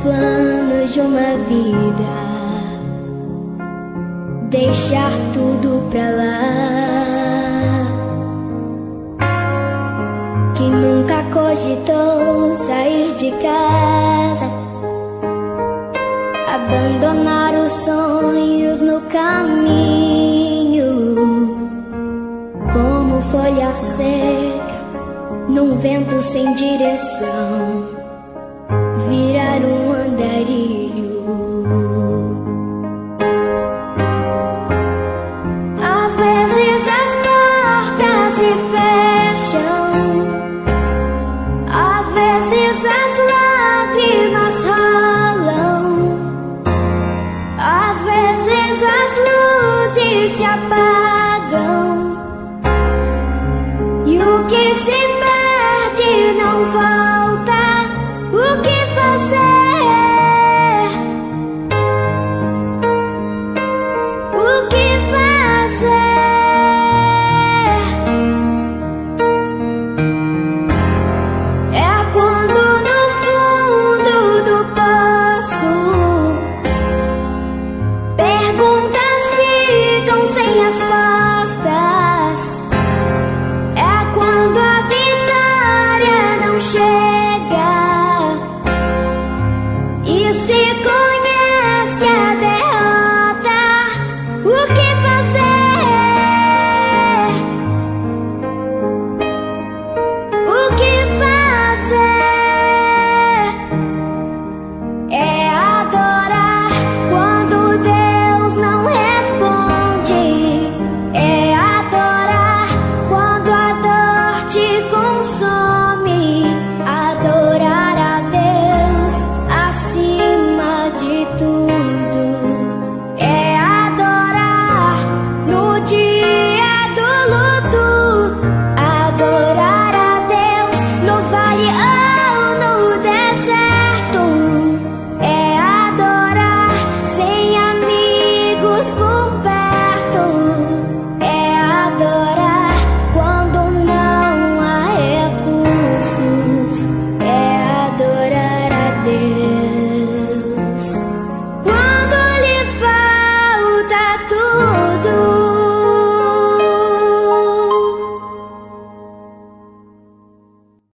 planos de uma vida, deixar tudo pra lá. Que nunca cogitou sair de casa, abandonar os sonhos no caminho, como folha seca num vento sem direção, virar um andarilho. Às vezes as portas se fecham, às vezes as lágrimas rolam, às vezes as luzes se apagam.